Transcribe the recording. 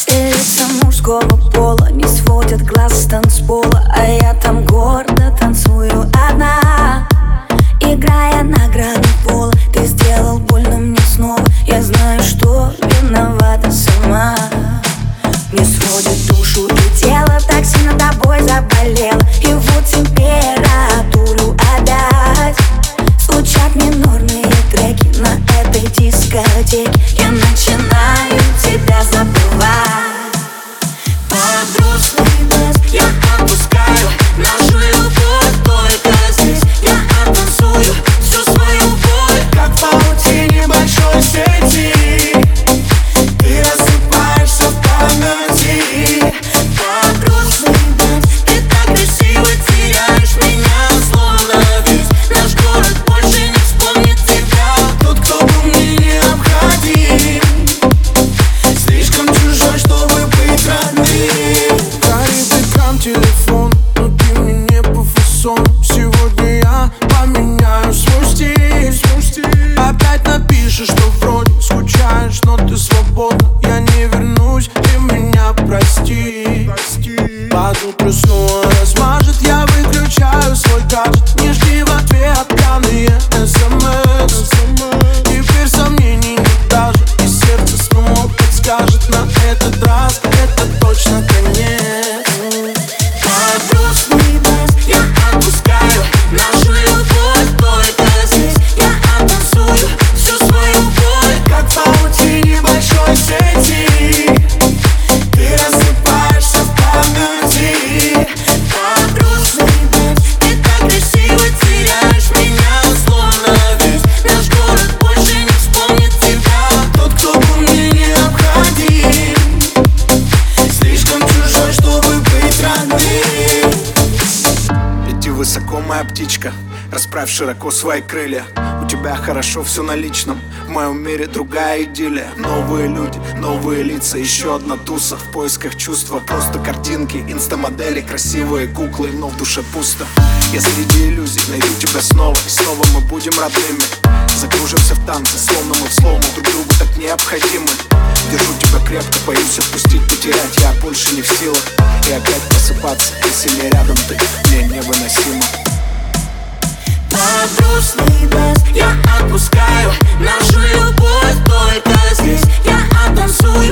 Все лица мужского пола не сводят глаз с танцпола, а я там гордо танцую одна, играя на грани пола. Ты сделал больно мне снова, я знаю, что виновата сама. Не сводит душу и тело, так сильно тобой заболело. И вот температуру опять звучат минорные треки на этой дискотеке. Я начинаю тебя забывать. Под грустный дождь я отпускаю нашу любовь только здесь. Я оттанцую всю свою боль, как в паутине большой сети. Ты рассыпаешься в памяти. под грустный дождь Ты так красиво теряешь меня, словно весь наш город больше не вспомнит тебя. тот, кто был мне необходим, слишком чужой, чтобы быть родным. Горит экран телефон, но ты мне не по фасону. Сегодня я поменяю свой стиль. Опять напишешь, что вроде скучаешь, но ты свободна. Я не вернусь, ты меня прости. Под утро снова размажет, я выключаю свой гаджет. Не жди в ответ пьяные смс. Теперь сомнений нет даже, и сердце снова подскажет: на этот раз это точно конец. Под грустный дождь я отпускаю нашу любовь только здесь. Я оттанцую всю свою боль, Как в паутине большой сети. Ты рассыпаешься в памяти. под грустный дождь Ты так красиво теряешь меня, словно весь наш город больше не вспомнит тебя. тот, кто был мне необходим, слишком чужой, чтобы быть родным. Иди высоко, моя птичка, расправь широко свои крылья. У тебя хорошо все на личном, в моем мире другая идиллия. Новые люди, новые лица, еще одна туса. В поисках чувства, просто картинки, инстамодели, красивые куклы, но в душе пусто. Я среди иллюзий найду тебя снова, и снова мы будем родными. Закружимся в танце, словно мы в слому, друг другу так необходимы. Держу тебя крепко, боюсь отпустить, потерять я больше не в силах. И опять просыпаться, если не рядом ты, мне невыносимо. Под грустный дождь я отпускаю нашу любовь только здесь. Я оттанцую